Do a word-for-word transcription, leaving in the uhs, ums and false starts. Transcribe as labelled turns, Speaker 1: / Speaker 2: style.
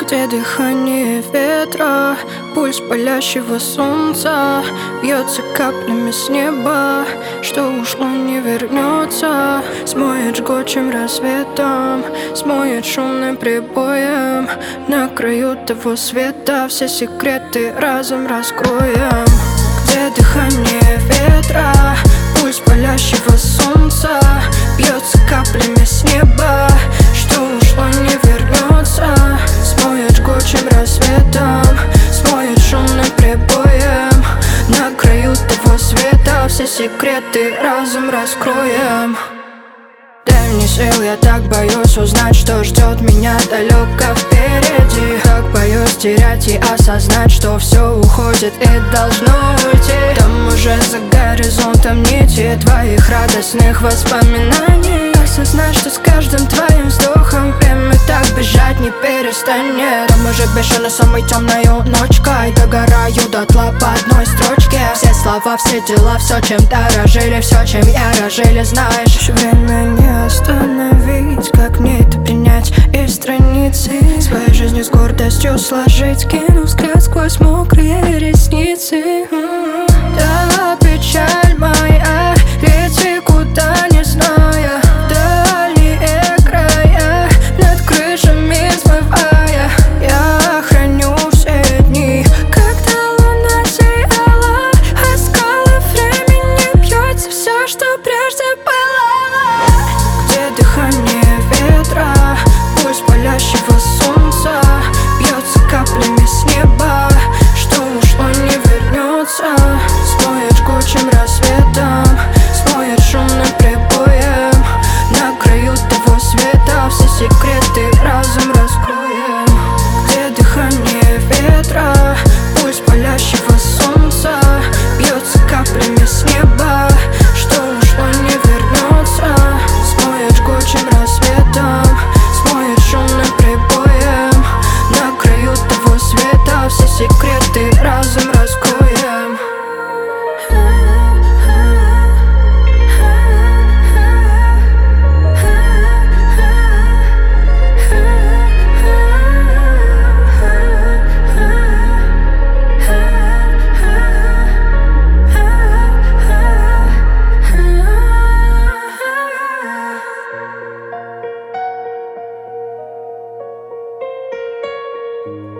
Speaker 1: где дыхание ветра, пульс палящего солнца бьется каплями с неба, что ушло не вернется. Смоет жгучим рассветом, смоет шумным прибоем. На краю того света все секреты разом раскроем. Где дыхание ветра, пульс палящего солнца бьется каплями с неба, что ушло не вернется. Смоет жгучим рассветом, смоет шумным прибоем. На краю того света все секреты разом раскроем. Дай мне сил, я так боюсь узнать, что ждет меня далеко впереди. Так боюсь терять и осознать, что все уходит и должно уйти. Там уже за горизонтом нити твоих радостных воспоминаний. Осознать, что с каждым твоим вздохом время так бежать не перестанет. Там уже бешено самой темною ночкой догораю дотла по одной строчке. Все слова, все дела, все, чем дорожили, все, чем я рожили, знаешь. Время не остановить, как мне это принять из страницы своей жизни с гордостью сложить, кину взгляд сквозь мокрые ресницы. Да, печаль моя, лети куда не зная, дальние края, над крышами взмывая. Я храню все дни, когда луна сияла, а скалы времени бьется все, что прежде пылало. Где дыхание ветра, пульс палящего солнца бьется каплями с неба, что ушло не вернется. Смоет жгучим рассветом, смоет шумным прибоем. На краю того света все секреты разом раскроем. Где дыхание ветра, пульс палящего солнца бьется каплями с неба, что ушло не вернется. Смоет жгучим рассветом, смоет шумным прибоем. На краю того света все секреты разом раскроем.
Speaker 2: Thank you.